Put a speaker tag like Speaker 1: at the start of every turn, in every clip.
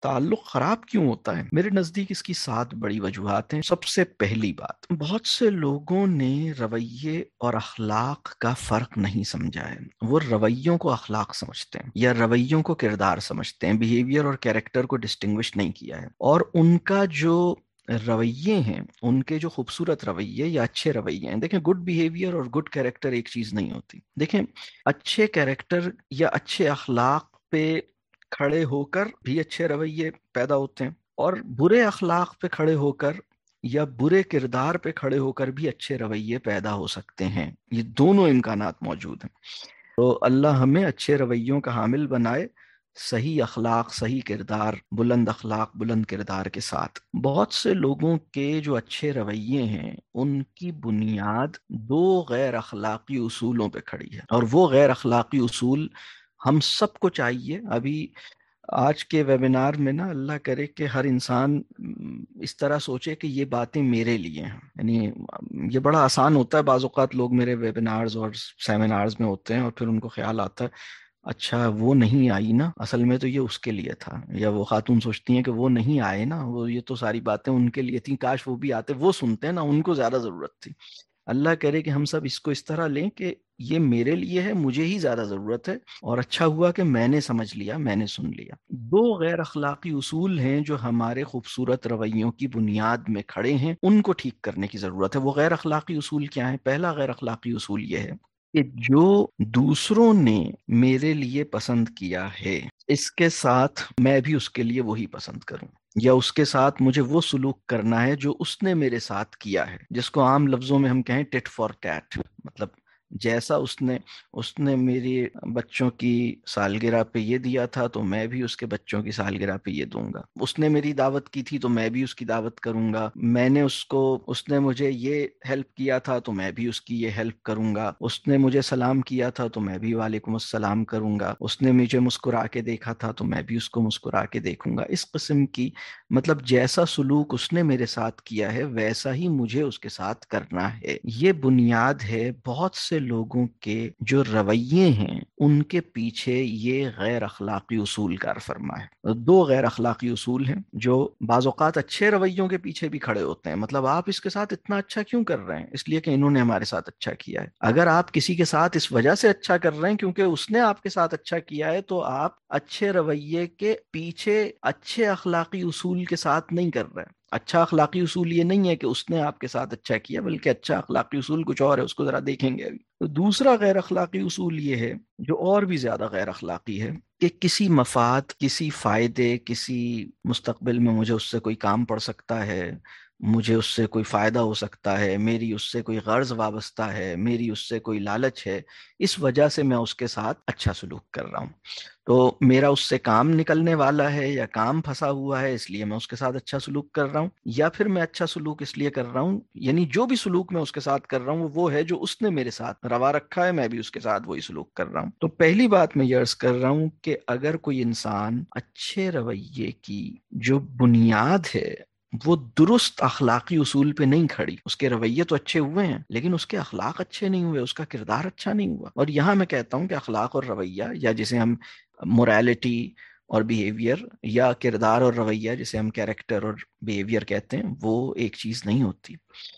Speaker 1: تعلق خراب کیوں ہوتا ہے؟ میرے نزدیک اس کی 7 بڑی وجوہات ہیں۔ سب سے پہلی بات، بہت سے لوگوں نے رویے اور اخلاق کا فرق نہیں سمجھا ہے۔ وہ رویوں کو اخلاق سمجھتے ہیں یا رویوں کو کردار سمجھتے ہیں، بیہیویئر اور کیریکٹر کو ڈسٹنگوش نہیں کیا ہے، اور ان کا جو رویے ہیں، ان کے جو خوبصورت رویے یا اچھے رویے ہیں، دیکھیں گڈ بیہیویئر اور گڈ کیریکٹر ایک چیز نہیں ہوتی۔ دیکھیں اچھے کیریکٹر یا اچھے اخلاق پہ کھڑے ہو کر بھی اچھے رویے پیدا ہوتے ہیں، اور برے اخلاق پہ کھڑے ہو کر یا برے کردار پہ کھڑے ہو کر بھی اچھے رویے پیدا ہو سکتے ہیں۔ یہ دونوں امکانات موجود ہیں۔ تو اللہ ہمیں اچھے رویوں کا حامل بنائے، صحیح اخلاق، صحیح کردار، بلند اخلاق بلند کردار کے ساتھ۔ بہت سے لوگوں کے جو اچھے رویے ہیں ان کی بنیاد 2 غیر اخلاقی اصولوں پہ کھڑی ہے، اور وہ غیر اخلاقی اصول ہم سب کو چاہیے۔ ابھی آج کے ویبینار میں نا، اللہ کرے کہ ہر انسان اس طرح سوچے کہ یہ باتیں میرے لیے ہیں۔ یعنی یہ بڑا آسان ہوتا ہے، بعض اوقات لوگ میرے ویبینارز اور سیمینارز میں ہوتے ہیں اور پھر ان کو خیال آتا ہے اچھا وہ نہیں آئی نا، اصل میں تو یہ اس کے لیے تھا، یا وہ خاتون سوچتی ہیں کہ وہ نہیں آئے نا، وہ یہ تو ساری باتیں ان کے لیے تھیں، کاش وہ بھی آتے، وہ سنتے ہیں نا، ان کو زیادہ ضرورت تھی۔ اللہ کرے کہ ہم سب اس کو اس طرح لیں کہ یہ میرے لیے ہے، مجھے ہی زیادہ ضرورت ہے، اور اچھا ہوا کہ میں نے سمجھ لیا، میں نے سن لیا۔ 2 غیر اخلاقی اصول ہیں جو ہمارے خوبصورت رویوں کی بنیاد میں کھڑے ہیں، ان کو ٹھیک کرنے کی ضرورت ہے۔ وہ غیر اخلاقی اصول کیا ہیں؟ پہلا غیر اخلاقی اصول یہ ہے کہ جو دوسروں نے میرے لیے پسند کیا ہے، اس کے ساتھ میں بھی اس کے لیے وہی پسند کروں، یا اس کے ساتھ مجھے وہ سلوک کرنا ہے جو اس نے میرے ساتھ کیا ہے، جس کو عام لفظوں میں ہم کہیں ٹٹ فار ٹیٹ۔ مطلب جیسا اس نے میری بچوں کی سالگرہ پہ یہ دیا تھا تو میں بھی اس کے بچوں کی سالگرہ پہ یہ دوں گا۔ اس نے میری دعوت کی تھی تو میں بھی اس کی دعوت کروں گا۔ اس نے مجھے یہ ہیلپ کیا تھا تو میں بھی اس کی یہ ہیلپ کروں گا۔ اس نے مجھے سلام کیا تھا تو میں بھی وعلیکم السلام کروں گا۔ اس نے مجھے مسکرا کے دیکھا تھا تو میں بھی اس کو مسکرا کے دیکھوں گا۔ اس قسم کی، مطلب جیسا سلوک اس نے میرے ساتھ کیا ہے ویسا ہی مجھے اس کے ساتھ کرنا ہے۔ یہ بنیاد ہے بہت سے لوگوں کے جو رویے ہیں ان کے پیچھے یہ غیر اخلاقی اصول کار فرما ہے۔ 2 غیر اخلاقی اصول ہیں جو بعض اوقات اچھے رویوں کے پیچھے بھی کھڑے ہوتے ہیں۔ مطلب آپ اس کے ساتھ اتنا اچھا کیوں کر رہے ہیں؟ اس لیے کہ انہوں نے ہمارے ساتھ اچھا کیا ہے۔ اگر آپ کسی کے ساتھ اس وجہ سے اچھا کر رہے ہیں کیونکہ اس نے آپ کے ساتھ اچھا کیا ہے، تو آپ اچھے رویے کے پیچھے اچھے اخلاقی اصول کے ساتھ نہیں کر رہے ہیں۔ اچھا اخلاقی اصول یہ نہیں ہے کہ اس نے آپ کے ساتھ اچھا کیا، بلکہ اچھا اخلاقی اصول کچھ اور ہے، اس کو ذرا دیکھیں گے ابھی۔ تو دوسرا غیر اخلاقی اصول یہ ہے، جو اور بھی زیادہ غیر اخلاقی ہے، کہ کسی مفاد، کسی فائدے، کسی مستقبل میں مجھے اس سے کوئی کام پڑ سکتا ہے، مجھے اس سے کوئی فائدہ ہو سکتا ہے، میری اس سے کوئی غرض وابستہ ہے، میری اس سے کوئی لالچ ہے، اس وجہ سے میں اس کے ساتھ اچھا سلوک کر رہا ہوں۔ تو میرا اس سے کام نکلنے والا ہے یا کام پھنسا ہوا ہے، اس لیے میں اس کے ساتھ اچھا سلوک کر رہا ہوں، یا پھر میں اچھا سلوک اس لیے کر رہا ہوں، یعنی جو بھی سلوک میں اس کے ساتھ کر رہا ہوں وہ ہے جو اس نے میرے ساتھ روا رکھا ہے، میں بھی اس کے ساتھ وہی سلوک کر رہا ہوں۔ تو پہلی بات میں یہ عرض کر رہا ہوں کہ اگر کوئی انسان اچھے رویے کی جو بنیاد ہے وہ درست اخلاقی اصول پہ نہیں کھڑی، اس کے رویے تو اچھے ہوئے ہیں لیکن اس کے اخلاق اچھے نہیں ہوئے، اس کا کردار اچھا نہیں ہوا۔ اور یہاں میں کہتا ہوں کہ اخلاق اور رویہ، یا جسے ہم موریلٹی اور بیہیویئر، یا کردار اور رویہ جسے ہم کیریکٹر اور بیہیویئر کہتے ہیں، وہ ایک چیز نہیں ہوتی۔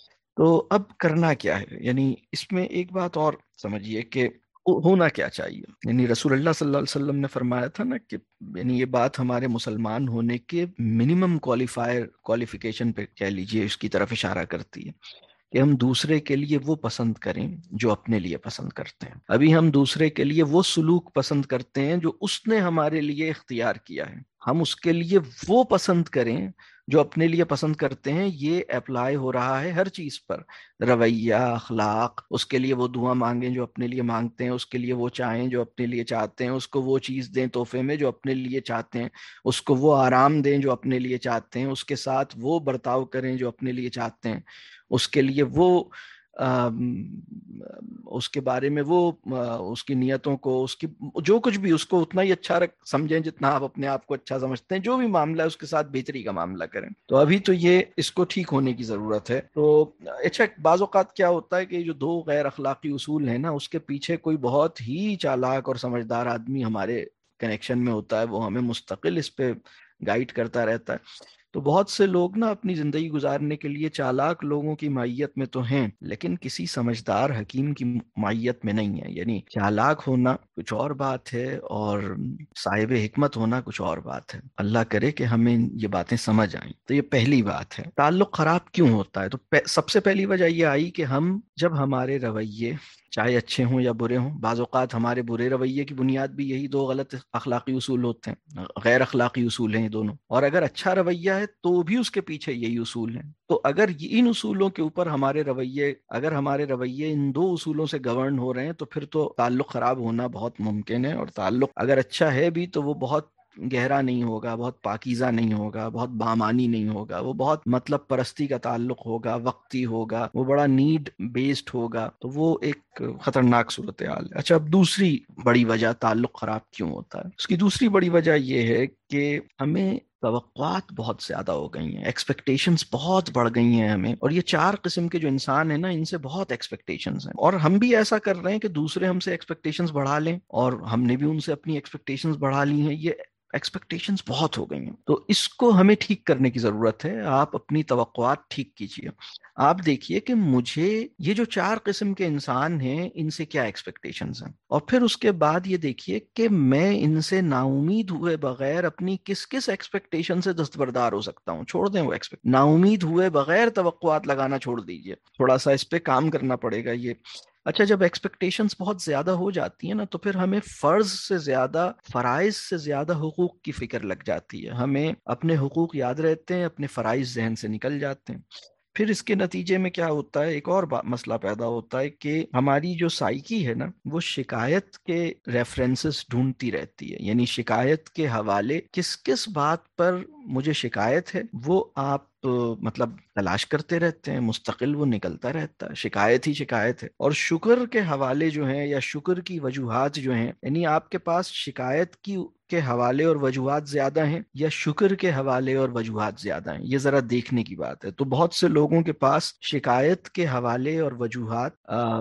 Speaker 1: تو اب کرنا کیا ہے؟ یعنی اس میں ایک بات اور سمجھیے کہ ہونا کیا چاہیے۔ یعنی رسول اللہ صلی اللہ علیہ وسلم نے فرمایا تھا نا کہ، یعنی یہ بات ہمارے مسلمان ہونے کے منیمم کوالیفیکیشن پہ کہہ لیجئے اس کی طرف اشارہ کرتی ہے، کہ ہم دوسرے کے لیے وہ پسند کریں جو اپنے لیے پسند کرتے ہیں۔ ابھی ہم دوسرے کے لیے وہ سلوک پسند کرتے ہیں جو اس نے ہمارے لیے اختیار کیا ہے، ہم اس کے لیے وہ پسند کریں جو اپنے لیے پسند کرتے ہیں۔ یہ اپلائی ہو رہا ہے ہر چیز پر، رویہ، اخلاق، اس کے لیے وہ دعا مانگیں جو اپنے لیے مانگتے ہیں، اس کے لیے وہ چاہیں جو اپنے لیے چاہتے ہیں، اس کو وہ چیز دیں تحفے میں جو اپنے لیے چاہتے ہیں، اس کو وہ آرام دیں جو اپنے لیے چاہتے ہیں، اس کے ساتھ وہ برتاؤ کریں جو اپنے لیے چاہتے ہیں، اس کے لیے وہ اس کے بارے میں وہ اس کی نیتوں کو، اس کی جو کچھ بھی، اس کو اتنا ہی اچھا سمجھیں جتنا آپ اپنے آپ کو اچھا سمجھتے ہیں، جو بھی معاملہ ہے اس کے ساتھ بہتری کا معاملہ کریں۔ تو ابھی تو یہ اس کو ٹھیک ہونے کی ضرورت ہے۔ تو اچھا، بعض اوقات کیا ہوتا ہے کہ جو 2 غیر اخلاقی اصول ہیں نا، اس کے پیچھے کوئی بہت ہی چالاک اور سمجھدار آدمی ہمارے کنیکشن میں ہوتا ہے، وہ ہمیں مستقل اس پہ گائیڈ کرتا رہتا ہے. تو بہت سے لوگ نا اپنی زندگی گزارنے کے لیے چالاک لوگوں کی معیت میں تو ہیں، لیکن کسی سمجھدار حکیم کی معیت میں نہیں ہے. یعنی چالاک ہونا کچھ اور بات ہے اور صاحب حکمت ہونا کچھ اور بات ہے. اللہ کرے کہ ہمیں یہ باتیں سمجھ آئیں. تو یہ پہلی بات ہے. تعلق خراب کیوں ہوتا ہے؟ تو سب سے پہلی وجہ یہ آئی کہ جب ہمارے رویے چاہے اچھے ہوں یا برے ہوں، بعض اوقات ہمارے برے رویے کی بنیاد بھی یہی دو غلط اخلاقی اصول ہوتے ہیں، غیر اخلاقی اصول ہیں یہ دونوں. اور اگر اچھا رویہ ہے تو بھی اس کے پیچھے یہی اصول ہیں. تو اگر ان اصولوں کے اوپر اگر ہمارے رویے ان دو اصولوں سے گورن ہو رہے ہیں تو پھر تو تعلق خراب ہونا بہت ممکن ہے. اور تعلق اگر اچھا ہے بھی تو وہ بہت گہرا نہیں ہوگا، بہت پاکیزہ نہیں ہوگا، بہت بامانی نہیں ہوگا، وہ بہت مطلب پرستی کا تعلق ہوگا، وقتی ہوگا، وہ بڑا نیڈ بیسڈ ہوگا. تو وہ ایک خطرناک صورتحال ہے. اچھا، اب دوسری بڑی وجہ تعلق خراب کیوں ہوتا ہے، اس کی دوسری بڑی وجہ یہ ہے کہ ہمیں توقعات بہت زیادہ ہو گئی ہیں، ایکسپیکٹیشنز بہت بڑھ گئی ہیں ہمیں. اور یہ چار قسم کے جو انسان ہیں نا، ان سے بہت ایکسپیکٹیشنز ہیں، اور ہم بھی ایسا کر رہے ہیں کہ دوسرے ہم سے ایکسپیکٹیشنز بڑھا لیں، اور ہم نے بھی ان سے اپنی ایکسپیکٹیشنز بڑھا لی ہیں. یہ ایکسپیکٹیشنز بہت ہو گئی ہیں. تو اس کو ہمیں ٹھیک کرنے کی ضرورت ہے. آپ اپنی توقعات ٹھیک کیجیے. آپ دیکھیے کہ مجھے یہ جو چار قسم کے انسان ہیں ان سے کیا ایکسپیکٹیشنز ہیں، اور پھر اس کے بعد یہ دیکھیے کہ میں ان سے نا امید ہوئے بغیر اپنی کس کس ایکسپیکٹیشن سے دستبردار ہو سکتا ہوں. چھوڑ دیں وہ نا امید ہوئے بغیر توقعات لگانا چھوڑ دیجیے. تھوڑا سا اس پہ کام کرنا پڑے گا یہ. اچھا، جب ایکسپیکٹیشنز بہت زیادہ ہو جاتی ہیں نا تو پھر ہمیں فرض سے زیادہ، فرائض سے زیادہ حقوق کی فکر لگ جاتی ہے. ہمیں اپنے حقوق یاد رہتے ہیں، اپنے فرائض ذہن سے نکل جاتے ہیں. پھر اس کے نتیجے میں کیا ہوتا ہے، ایک اور مسئلہ پیدا ہوتا ہے کہ ہماری جو سائیکی ہے نا، وہ شکایت کے ریفرنسز ڈھونڈتی رہتی ہے. یعنی شکایت کے حوالے، کس کس بات پر مجھے شکایت ہے وہ آپ مطلب تلاش کرتے رہتے ہیں. مستقل وہ نکلتا رہتا ہے، شکایت ہی شکایت ہے. اور شکر کے حوالے جو ہیں یا شکر کی وجوہات جو ہیں، یعنی آپ کے پاس شکایت کے حوالے اور وجوہات زیادہ ہیں یا شکر کے حوالے اور وجوہات زیادہ ہیں، یہ ذرا دیکھنے کی بات ہے. تو بہت سے لوگوں کے پاس شکایت کے حوالے اور وجوہات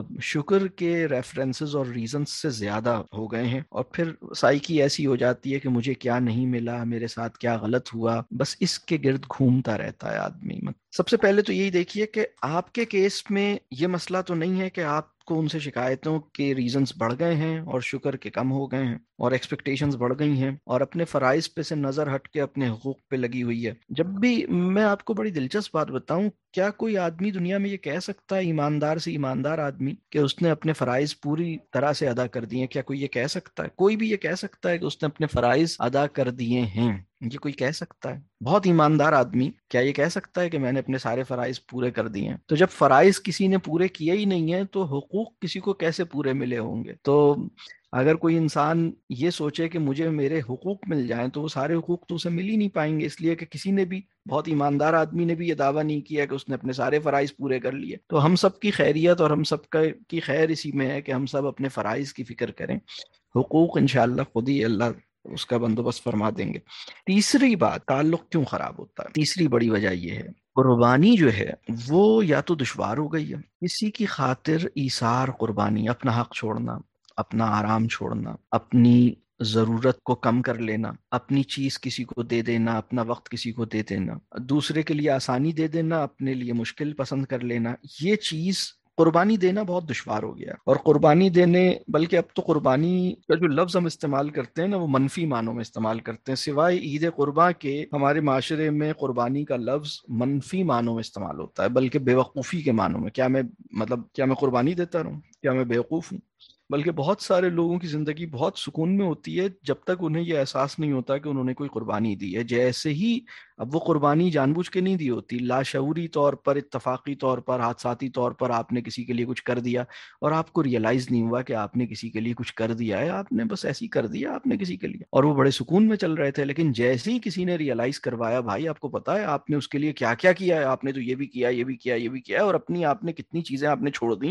Speaker 1: شکر کے ریفرنسز اور ریزنز سے زیادہ ہو گئے ہیں. اور پھر سائیکی ایسی ہو جاتی ہے کہ مجھے کیا نہیں ملا، میرے ساتھ کیا غلط ہوا، بس اس کے گرد گھومتا رہتا ہے آدمی. سب سے پہلے تو یہی دیکھیے کہ آپ کے کیس میں یہ مسئلہ تو نہیں ہے کہ آپ کو ان سے شکایتوں کے ریزنز بڑھ گئے ہیں اور شکر کے کم ہو گئے ہیں اور ایکسپیکٹیشنز بڑھ گئی ہیں اور اپنے فرائض پہ سے نظر ہٹ کے اپنے حقوق پہ لگی ہوئی ہے. جب بھی میں آپ کو بڑی دلچسپ بات بتاؤں، کیا کوئی آدمی دنیا میں یہ کہہ سکتا ہے، ایماندار سے ایماندار آدمی، کہ اس نے اپنے فرائض پوری طرح سے ادا کر دیے ہیں؟ کیا کوئی یہ کہہ سکتا ہے؟ کوئی بھی یہ کہہ سکتا ہے کہ اس نے اپنے فرائض ادا کر دیے ہیں؟ یہ کوئی کہہ سکتا ہے؟ بہت ایماندار آدمی کیا یہ کہہ سکتا ہے کہ میں نے اپنے سارے فرائض پورے کر دیے ہیں؟ تو جب فرائض کسی نے پورے کیے ہی نہیں ہیں تو حقوق کسی کو کیسے پورے ملے ہوں گے؟ تو اگر کوئی انسان یہ سوچے کہ مجھے میرے حقوق مل جائیں تو وہ سارے حقوق تو اسے مل ہی نہیں پائیں گے، اس لیے کہ کسی نے بھی، بہت ایماندار آدمی نے بھی یہ دعویٰ نہیں کیا کہ اس نے اپنے سارے فرائض پورے کر لیے. تو ہم سب کی خیریت اور ہم سب کی خیر اسی میں ہے کہ ہم سب اپنے فرائض کی فکر کریں. حقوق انشاءاللہ خود ہی اللہ اس کا بندوبست فرما دیں گے. تیسری بات، تعلق کیوں خراب ہوتا ہے، تیسری بڑی وجہ یہ ہے، قربانی جو ہے وہ یا تو دشوار ہو گئی ہے. کسی کی خاطر ایثار، قربانی، اپنا حق چھوڑنا، اپنا آرام چھوڑنا، اپنی ضرورت کو کم کر لینا، اپنی چیز کسی کو دے دینا، اپنا وقت کسی کو دے دینا، دوسرے کے لیے آسانی دے دینا، اپنے لیے مشکل پسند کر لینا، یہ چیز قربانی دینا بہت دشوار ہو گیا. اور قربانی دینے، بلکہ اب تو قربانی کا جو لفظ ہم استعمال کرتے ہیں نا وہ منفی معنوں میں استعمال کرتے ہیں. سوائے عید قرباں کے ہمارے معاشرے میں قربانی کا لفظ منفی معنوں میں استعمال ہوتا ہے، بلکہ بے وقوفی کے معنوں میں. کیا میں قربانی دیتا رہوں؟ کیا میں بے وقوف ہوں؟ بلکہ بہت سارے لوگوں کی زندگی بہت سکون میں ہوتی ہے جب تک انہیں یہ احساس نہیں ہوتا کہ انہوں نے کوئی قربانی دی ہے. جیسے ہی اب وہ قربانی جان بوجھ کے نہیں دی ہوتی، لاشعوری طور پر، اتفاقی طور پر، حادثاتی طور پر آپ نے کسی کے لیے کچھ کر دیا اور آپ کو ریئلائز نہیں ہوا کہ آپ نے کسی کے لیے کچھ کر دیا ہے، آپ نے بس ایسے ہی کر دیا آپ نے کسی کے لیے، اور وہ بڑے سکون میں چل رہے تھے. لیکن جیسے ہی کسی نے ریئلائز کروایا، بھائی آپ کو پتا ہے آپ نے اس کے لیے کیا کیا کیا ہے، آپ نے تو یہ بھی کیا، یہ بھی کیا، یہ بھی کیا، اور اپنی آپ نے کتنی چیزیں آپ نے چھوڑ دیں،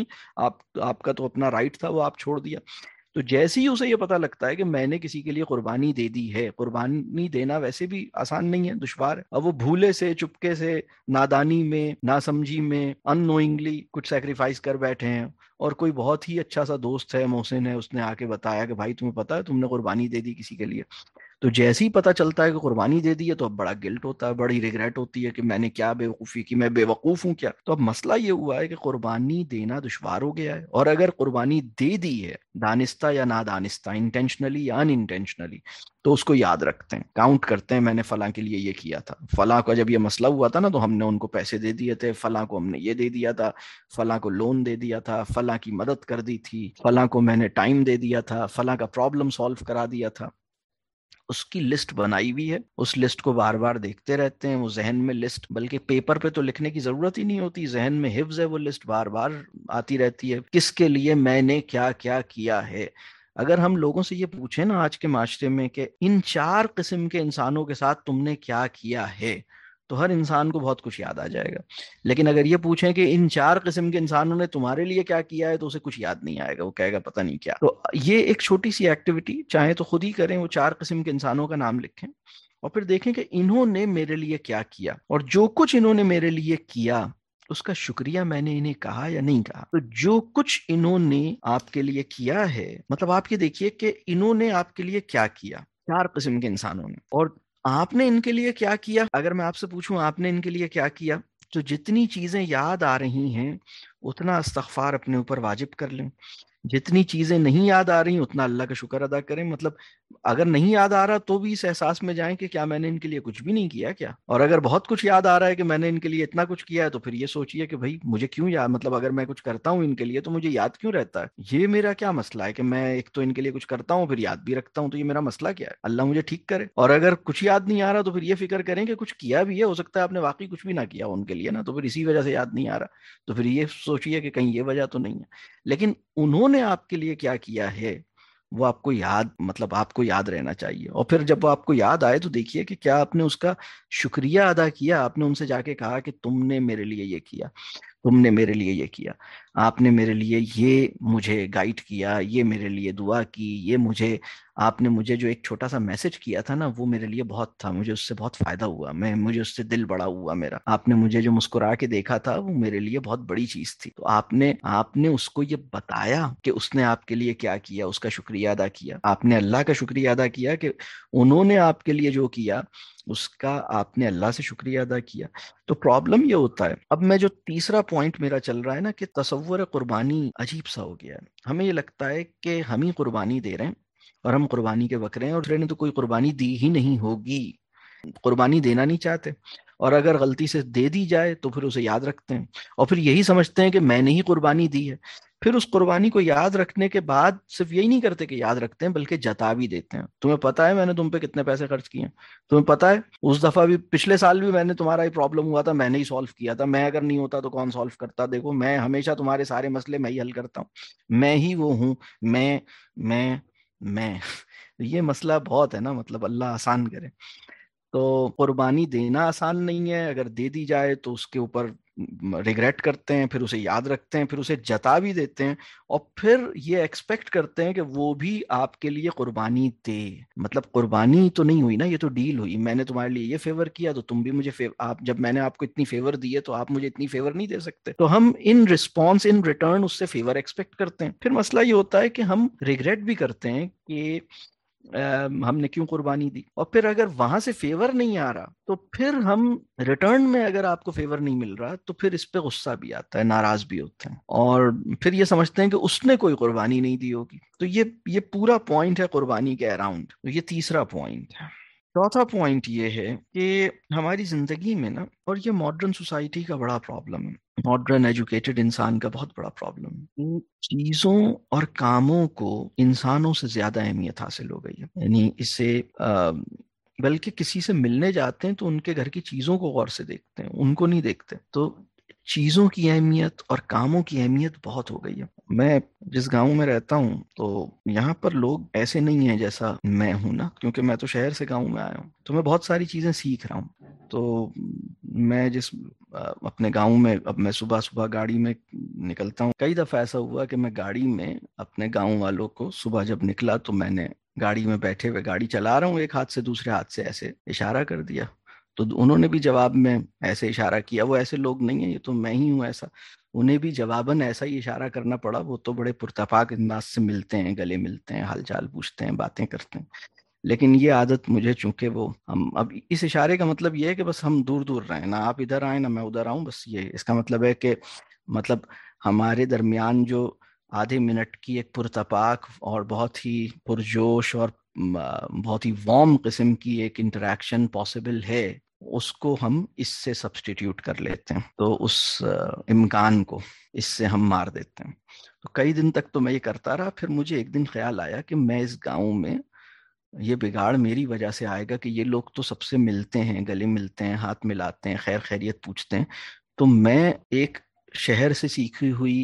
Speaker 1: آپ کا تو اپنا رائٹ تھا وہ آپ چھوڑ دیا. تو جیسے ہی اسے یہ پتا لگتا ہے کہ میں نے کسی کے لیے قربانی دے دی ہے، قربانی دینا ویسے بھی آسان نہیں ہے، دشوار ہے. اب وہ بھولے سے، چپکے سے، نادانی میں، ناسمجھی میں، ان نوئنگلی کچھ سیکریفائس کر بیٹھے ہیں، اور کوئی بہت ہی اچھا سا دوست ہے، محسن ہے، اس نے آ کے بتایا کہ بھائی تمہیں پتا ہے تم نے قربانی دے دی کسی کے لیے. تو جیسے ہی پتہ چلتا ہے کہ قربانی دے دی ہے تو اب بڑا گلٹ ہوتا ہے، بڑی ریگریٹ ہوتی ہے کہ میں نے کیا بیوقوفی کی، میں بے وقوف ہوں کیا. تو اب مسئلہ یہ ہوا ہے کہ قربانی دینا دشوار ہو گیا ہے، اور اگر قربانی دے دی ہے دانستہ یا نادانستہ، انٹینشنلی یا ان انٹینشنلی، تو اس کو یاد رکھتے ہیں، کاؤنٹ کرتے ہیں، میں نے فلاں کے لیے یہ کیا تھا، فلاں کا جب یہ مسئلہ ہوا تھا نا تو ہم نے ان کو پیسے دے دیے تھے، فلاں کو ہم نے یہ دے دیا تھا، فلاں کو لون دے دیا تھا، فلاں کی مدد کر دی تھی، فلاں کو میں نے ٹائم دے دیا تھا، فلاں کا پرابلم سالو کرا دیا تھا. اس کی لسٹ بنائی ہوئی ہے، اس لسٹ کو بار بار دیکھتے رہتے ہیں، وہ ذہن میں لسٹ، بلکہ پیپر پہ تو لکھنے کی ضرورت ہی نہیں ہوتی، ذہن میں حفظ ہے، وہ لسٹ بار بار آتی رہتی ہے، کس کے لیے میں نے کیا کیا کیا ہے. اگر ہم لوگوں سے یہ پوچھیں نا آج کے معاشرے میں کہ ان 4 قسم کے انسانوں کے ساتھ تم نے کیا کیا ہے، تو ہر انسان کو بہت کچھ یاد آ جائے گا. لیکن اگر یہ پوچھیں کہ ان 4 قسم کے انسانوں نے تمہارے لیے کیا کیا ہے، تو اسے کچھ یاد نہیں آئے گا، وہ کہے گا پتہ نہیں کیا. تو یہ ایک چھوٹی سی ایکٹیویٹی چاہے تو خود ہی کریں، وہ 4 قسم کے انسانوں کا نام لکھیں اور پھر دیکھیں کہ انہوں نے میرے لیے کیا کیا، اور جو کچھ انہوں نے میرے لیے کیا اس کا شکریہ میں نے انہیں کہا یا نہیں کہا. تو جو کچھ انہوں نے آپ کے لیے کیا ہے، مطلب آپ یہ دیکھیے کہ انہوں نے آپ کے لیے کیا کیا، 4 قسم کے انسانوں نے. اور آپ نے ان کے لیے کیا کیا، اگر میں آپ سے پوچھوں آپ نے ان کے لیے کیا کیا، تو جتنی چیزیں یاد آ رہی ہیں اتنا استغفار اپنے اوپر واجب کر لیں. جتنی چیزیں نہیں یاد آ رہی اتنا اللہ کا شکر ادا کریں. مطلب اگر نہیں یاد آ رہا تو بھی اس احساس میں جائیں کہ کیا میں نے ان کے لیے کچھ بھی نہیں کیا کیا. اور اگر بہت کچھ یاد آ رہا ہے کہ میں نے ان کے لیے اتنا کچھ کیا ہے تو پھر یہ سوچئے کہ بھائی مجھے کیوں یاد، مطلب اگر میں کچھ کرتا ہوں ان کے لیے تو مجھے یاد کیوں رہتا ہے، یہ میرا کیا مسئلہ ہے کہ میں ایک تو ان کے لیے کچھ کرتا ہوں پھر یاد بھی رکھتا ہوں، تو یہ میرا مسئلہ کیا ہے، اللہ مجھے ٹھیک کرے. اور اگر کچھ یاد نہیں آ رہا تو پھر یہ فکر کریں کہ کچھ کیا بھی ہے، ہو سکتا ہے آپ نے واقعی کچھ بھی نہ کیا ان کے لیے نا، تو پھر اسی وجہ سے یاد نہیں آ رہا. تو پھر یہ سوچئے کہ کہیں یہ وجہ تو نہیں ہے. لیکن انہوں نے آپ کے لیے کیا کیا ہے وہ آپ کو یاد، مطلب آپ کو یاد رہنا چاہیے. اور پھر جب وہ آپ کو یاد آئے تو دیکھیے کہ کیا آپ نے اس کا شکریہ ادا کیا، آپ نے ان سے جا کے کہا کہ تم نے میرے لیے یہ کیا، تم نے میرے لیے یہ کیا، آپ نے میرے لیے یہ مجھے گائیڈ کیا، یہ میرے لیے دعا کی، یہ مجھے، آپ نے مجھے جو ایک چھوٹا سا میسج کیا تھا نا وہ میرے لیے بہت تھا، مجھے اس سے بہت فائدہ ہوا، مجھے اس سے دل بڑا ہوا میرا، آپ نے مجھے جو مسکرا کے دیکھا تھا وہ میرے لیے بہت بڑی چیز تھی. تو آپ نے اس کو یہ بتایا کہ اس نے آپ کے لیے کیا کیا، اس کا شکریہ ادا کیا. آپ نے اللہ کا شکریہ ادا کیا کہ انہوں نے آپ کے لیے جو کیا اس کا آپ نے اللہ سے شکریہ ادا کیا. تو پرابلم یہ ہوتا ہے، اب میں جو تیسرا پوائنٹ میرا چل رہا ہے نا کہ تصور قربانی عجیب سا ہو گیا ہے. ہمیں یہ لگتا ہے کہ ہم ہی قربانی دے رہے ہیں اور ہم قربانی کے بکرے ہیں، اور دوسرے نے تو کوئی قربانی دی ہی نہیں ہوگی، قربانی دینا نہیں چاہتے، اور اگر غلطی سے دے دی جائے تو پھر اسے یاد رکھتے ہیں اور پھر یہی سمجھتے ہیں کہ میں نے ہی قربانی دی ہے. پھر اس قربانی کو یاد رکھنے کے بعد صرف یہی نہیں کرتے کہ یاد رکھتے ہیں بلکہ جتا بھی دیتے ہیں. تمہیں پتا ہے میں نے تم پہ کتنے پیسے خرچ کیے ہیں، تمہیں پتا ہے اس دفعہ بھی، پچھلے سال بھی میں نے تمہارا یہ پرابلم ہوا تھا میں نے ہی سالو کیا تھا، میں اگر نہیں ہوتا تو کون سالو کرتا، دیکھو میں ہمیشہ تمہارے سارے مسئلے میں ہی حل کرتا ہوں، میں ہی وہ ہوں، میں یہ مسئلہ بہت ہے نا، مطلب اللہ آسان کرے. تو قربانی دینا آسان نہیں ہے، اگر دے دی جائے تو اس کے اوپر ریگریٹ کرتے ہیں، پھر اسے یاد رکھتے ہیں، پھر اسے جتا بھی دیتے ہیں، اور پھر یہ ایکسپیکٹ کرتے ہیں کہ وہ بھی آپ کے لیے قربانی دے. مطلب قربانی تو نہیں ہوئی نا، یہ تو ڈیل ہوئی، میں نے تمہارے لیے یہ فیور کیا تو تم بھی مجھے آپ، جب میں نے آپ کو اتنی فیور دی ہے تو آپ مجھے اتنی فیور نہیں دے سکتے. تو ہم ان رسپانس، ان ریٹرن اس سے فیور ایکسپیکٹ کرتے ہیں. پھر مسئلہ یہ ہوتا ہے کہ ہم ریگریٹ بھی کرتے ہیں کہ ہم نے کیوں قربانی دی. اور پھر اگر وہاں سے فیور نہیں آ رہا تو پھر ہم ریٹرن میں، اگر آپ کو فیور نہیں مل رہا تو پھر اس پہ غصہ بھی آتا ہے، ناراض بھی ہوتے ہیں، اور پھر یہ سمجھتے ہیں کہ اس نے کوئی قربانی نہیں دی ہوگی. تو یہ پورا پوائنٹ ہے قربانی کے اراؤنڈ. تو یہ تیسرا پوائنٹ ہے. چوتھا پوائنٹ یہ ہے کہ ہماری زندگی میں نا، اور یہ ماڈرن سوسائٹی کا بڑا پرابلم ہے، ماڈرن ایجوکیٹڈ انسان کا بہت بڑا پرابلم ہے، ان چیزوں اور کاموں کو انسانوں سے زیادہ اہمیت حاصل ہو گئی ہے. یعنی اسے بلکہ کسی سے ملنے جاتے ہیں تو ان کے گھر کی چیزوں کو غور سے دیکھتے ہیں، ان کو نہیں دیکھتے. تو چیزوں کی اہمیت اور کاموں کی اہمیت بہت ہو گئی ہے. میں جس گاؤں میں رہتا ہوں تو یہاں پر لوگ ایسے نہیں ہیں جیسا میں ہوں نا، کیونکہ میں تو شہر سے گاؤں میں آیا ہوں، تو میں بہت ساری چیزیں سیکھ رہا ہوں. تو میں جس اپنے گاؤں میں، اب میں صبح صبح گاڑی میں نکلتا ہوں، کئی دفعہ ایسا ہوا کہ میں گاڑی میں اپنے گاؤں والوں کو، صبح جب نکلا تو میں نے گاڑی میں بیٹھے ہوئے، گاڑی چلا رہا ہوں، ایک ہاتھ سے دوسرے ہاتھ سے ایسے اشارہ کر دیا، تو انہوں نے بھی جواب میں ایسے اشارہ کیا. وہ ایسے لوگ نہیں ہیں، یہ تو میں ہی ہوں ایسا، انہیں بھی جواباً ایسا ہی اشارہ کرنا پڑا. وہ تو بڑے پرتپاک انداز سے ملتے ہیں، گلے ملتے ہیں، حال چال پوچھتے ہیں، باتیں کرتے ہیں. لیکن یہ عادت مجھے، چونکہ وہ ہم اب اس اشارے کا مطلب یہ ہے کہ بس ہم دور دور رہیں، نہ آپ ادھر آئیں نہ میں ادھر آؤں، بس یہ اس کا مطلب ہے کہ مطلب ہمارے درمیان جو آدھے منٹ کی ایک پرتپاک اور بہت ہی پرجوش اور بہت ہی وارم قسم کی ایک انٹریکشن پاسبل ہے، اس کو ہم اس سے سبسٹیٹیوٹ کر لیتے ہیں، تو اس امکان کو اس سے ہم مار دیتے ہیں۔ تو کئی دن تک تو میں یہ کرتا رہا، پھر مجھے ایک دن خیال آیا کہ میں اس گاؤں میں، یہ بگاڑ میری وجہ سے آئے گا کہ یہ لوگ تو سب سے ملتے ہیں، گلے ملتے ہیں، ہاتھ ملاتے ہیں، خیر خیریت پوچھتے ہیں، تو میں ایک شہر سے سیکھی ہوئی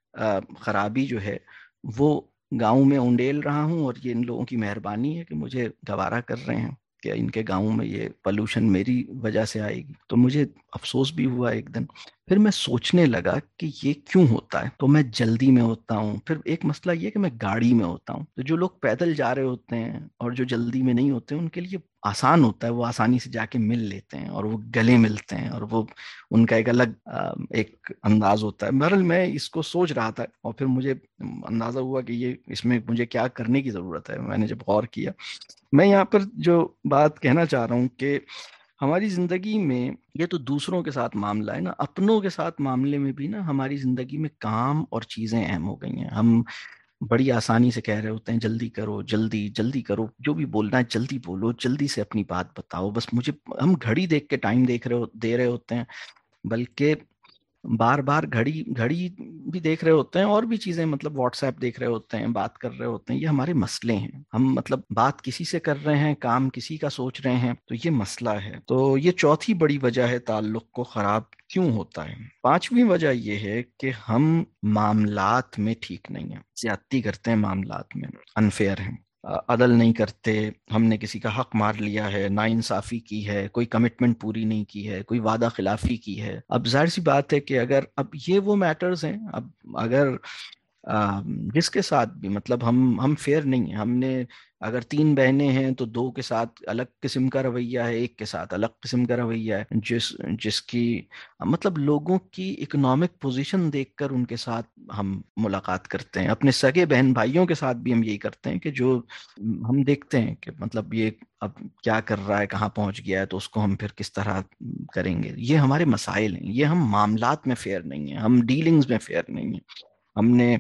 Speaker 1: خرابی جو ہے وہ گاؤں میں انڈیل رہا ہوں، اور یہ ان لوگوں کی مہربانی ہے کہ مجھے گوارا کر رہے ہیں کہ ان کے گاؤں میں یہ پولوشن میری وجہ سے آئے گی۔ تو مجھے افسوس بھی ہوا ایک دن، پھر میں سوچنے لگا کہ یہ کیوں ہوتا ہے، تو میں جلدی میں ہوتا ہوں، پھر ایک مسئلہ یہ کہ میں گاڑی میں ہوتا ہوں، تو جو لوگ پیدل جا رہے ہوتے ہیں اور جو جلدی میں نہیں ہوتے ان کے لیے آسان ہوتا ہے، وہ آسانی سے جا کے مل لیتے ہیں اور وہ گلے ملتے ہیں، اور وہ ان کا ایک الگ ایک انداز ہوتا ہے۔ بہرحال میں اس کو سوچ رہا تھا، اور پھر مجھے اندازہ ہوا کہ یہ اس میں مجھے کیا کرنے کی ضرورت ہے۔ میں نے جب غور کیا، میں یہاں پر جو بات کہنا چاہ رہا ہوں کہ ہماری زندگی میں یہ تو دوسروں کے ساتھ معاملہ ہے نا، اپنوں کے ساتھ معاملے میں بھی نا ہماری زندگی میں کام اور چیزیں اہم ہو گئی ہیں۔ ہم بڑی آسانی سے کہہ رہے ہوتے ہیں جلدی کرو، جلدی جلدی کرو، جو بھی بولنا ہے جلدی بولو، جلدی سے اپنی بات بتاؤ، بس مجھے، ہم گھڑی دیکھ کے ٹائم دے رہے ہوتے ہیں، بلکہ بار بار گھڑی گھڑی بھی دیکھ رہے ہوتے ہیں، اور بھی چیزیں، مطلب واٹس ایپ دیکھ رہے ہوتے ہیں، بات کر رہے ہوتے ہیں۔ یہ ہمارے مسئلے ہیں، ہم مطلب بات کسی سے کر رہے ہیں، کام کسی کا سوچ رہے ہیں، تو یہ مسئلہ ہے۔ تو یہ چوتھی بڑی وجہ ہے تعلق کو خراب کیوں ہوتا ہے۔ پانچویں وجہ یہ ہے کہ ہم معاملات میں ٹھیک نہیں ہیں، زیادتی کرتے ہیں معاملات میں، انفیئر ہیں، عدل نہیں کرتے، ہم نے کسی کا حق مار لیا ہے، نا انصافی کی ہے، کوئی کمٹمنٹ پوری نہیں کی ہے، کوئی وعدہ خلافی کی ہے۔ اب ظاہر سی بات ہے کہ اگر اب یہ وہ میٹرز ہیں، اب اگر جس کے ساتھ بھی، مطلب ہم فیئر نہیں ہیں، ہم نے اگر تین بہنیں ہیں تو دو کے ساتھ الگ قسم کا رویہ ہے، ایک کے ساتھ الگ قسم کا رویہ ہے، جس کی مطلب لوگوں کی اکنامک پوزیشن دیکھ کر ان کے ساتھ ہم ملاقات کرتے ہیں۔ اپنے سگے بہن بھائیوں کے ساتھ بھی ہم یہی کرتے ہیں کہ جو ہم دیکھتے ہیں کہ مطلب یہ اب کیا کر رہا ہے، کہاں پہنچ گیا ہے، تو اس کو ہم پھر کس طرح کریں گے۔ یہ ہمارے مسائل ہیں، یہ ہم معاملات میں فیئر نہیں ہیں، ہم ڈیلنگز میں فیئر نہیں ہیں، ہم نے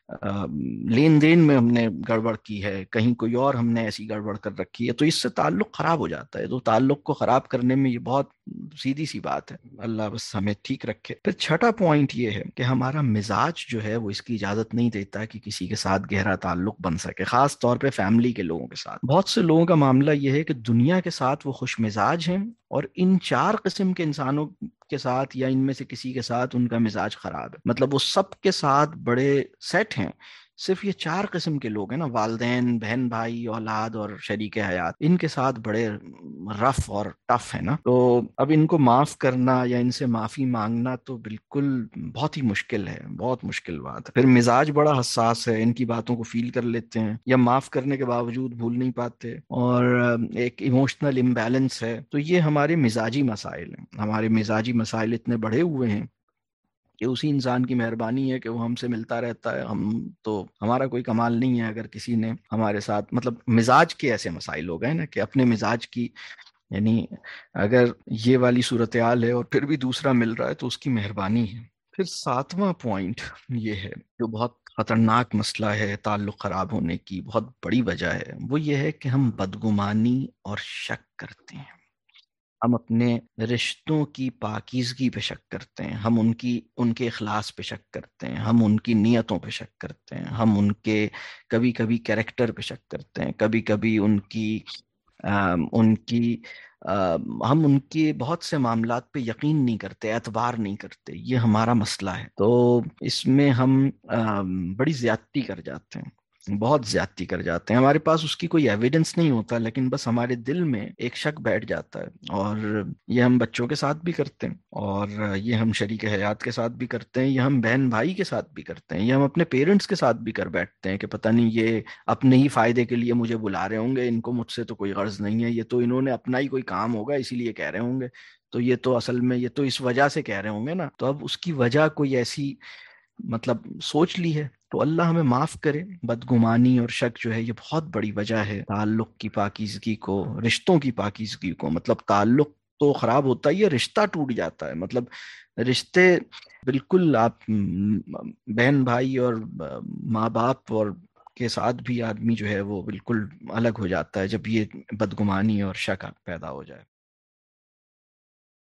Speaker 1: لین دین میں ہم نے گڑبڑ کی ہے، کہیں کوئی اور ہم نے ایسی گڑبڑ کر رکھی ہے، تو اس سے تعلق خراب ہو جاتا ہے۔ تو تعلق کو خراب کرنے میں یہ بہت سیدھی سی بات ہے، اللہ بس ہمیں ٹھیک رکھے۔ پھر چھٹا پوائنٹ یہ ہے کہ ہمارا مزاج جو ہے وہ اس کی اجازت نہیں دیتا کہ کسی کے ساتھ گہرا تعلق بن سکے، خاص طور پہ فیملی کے لوگوں کے ساتھ۔ بہت سے لوگوں کا معاملہ یہ ہے کہ دنیا کے ساتھ وہ خوش مزاج ہیں، اور ان چار قسم کے انسانوں کے ساتھ یا ان میں سے کسی کے ساتھ ان کا مزاج خراب ہے، مطلب وہ سب کے ساتھ بڑے سیٹ ہیں، صرف یہ چار قسم کے لوگ ہیں نا، والدین، بہن بھائی، اولاد اور شریک حیات، ان کے ساتھ بڑے رف اور ٹف ہے نا۔ تو اب ان کو معاف کرنا یا ان سے معافی مانگنا تو بالکل بہت ہی مشکل ہے، بہت مشکل بات ہے۔ پھر مزاج بڑا حساس ہے، ان کی باتوں کو فیل کر لیتے ہیں یا معاف کرنے کے باوجود بھول نہیں پاتے، اور ایک ایموشنل امبیلنس ہے۔ تو یہ ہمارے مزاجی مسائل ہیں، ہمارے مزاجی مسائل اتنے بڑھے ہوئے ہیں کہ اسی انسان کی مہربانی ہے کہ وہ ہم سے ملتا رہتا ہے، ہم تو، ہمارا کوئی کمال نہیں ہے اگر کسی نے ہمارے ساتھ، مطلب مزاج کے ایسے مسائل ہو گئے نا کہ اپنے مزاج کی، یعنی اگر یہ والی صورتحال ہے اور پھر بھی دوسرا مل رہا ہے تو اس کی مہربانی ہے۔ پھر ساتواں پوائنٹ یہ ہے جو بہت خطرناک مسئلہ ہے تعلق خراب ہونے کی بہت بڑی وجہ ہے، وہ یہ ہے کہ ہم بدگمانی اور شک کرتے ہیں۔ ہم اپنے رشتوں کی پاکیزگی پہ شک کرتے ہیں، ہم ان کے اخلاص پہ شک کرتے ہیں، ہم ان کی نیتوں پہ شک کرتے ہیں، ہم ان کے کبھی کبھی کیریکٹر پہ شک کرتے ہیں، کبھی کبھی ان کی ہم ان کے بہت سے معاملات پہ یقین نہیں کرتے، اعتبار نہیں کرتے۔ یہ ہمارا مسئلہ ہے۔ تو اس میں ہم بڑی زیادتی کر جاتے ہیں، بہت زیادتی کر جاتے ہیں، ہمارے پاس اس کی کوئی ایویڈنس نہیں ہوتا، لیکن بس ہمارے دل میں ایک شک بیٹھ جاتا ہے، اور یہ ہم بچوں کے ساتھ بھی کرتے ہیں، اور یہ ہم شریک حیات کے ساتھ بھی کرتے ہیں، یہ ہم بہن بھائی کے ساتھ بھی کرتے ہیں، یہ ہم اپنے پیرنٹس کے ساتھ بھی کر بیٹھتے ہیں کہ پتہ نہیں یہ اپنے ہی فائدے کے لیے مجھے بلا رہے ہوں گے، ان کو مجھ سے تو کوئی غرض نہیں ہے، یہ تو انہوں نے اپنا ہی کوئی کام ہوگا اسی لیے کہہ رہے ہوں گے، تو یہ تو اصل میں یہ تو اس وجہ سے کہہ رہے ہوں گے نا۔ تو اب اس کی وجہ کوئی ایسی مطلب سوچ لی ہے، تو اللہ ہمیں معاف کرے، بدگمانی اور شک جو ہے یہ بہت بڑی وجہ ہے تعلق کی پاکیزگی کو، رشتوں کی پاکیزگی کو، مطلب تعلق تو خراب ہوتا ہی ہے، رشتہ ٹوٹ جاتا ہے، مطلب رشتے بالکل آپ بہن بھائی اور ماں باپ اور کے ساتھ بھی آدمی جو ہے وہ بالکل الگ ہو جاتا ہے جب یہ بدگمانی اور شک پیدا ہو جائے۔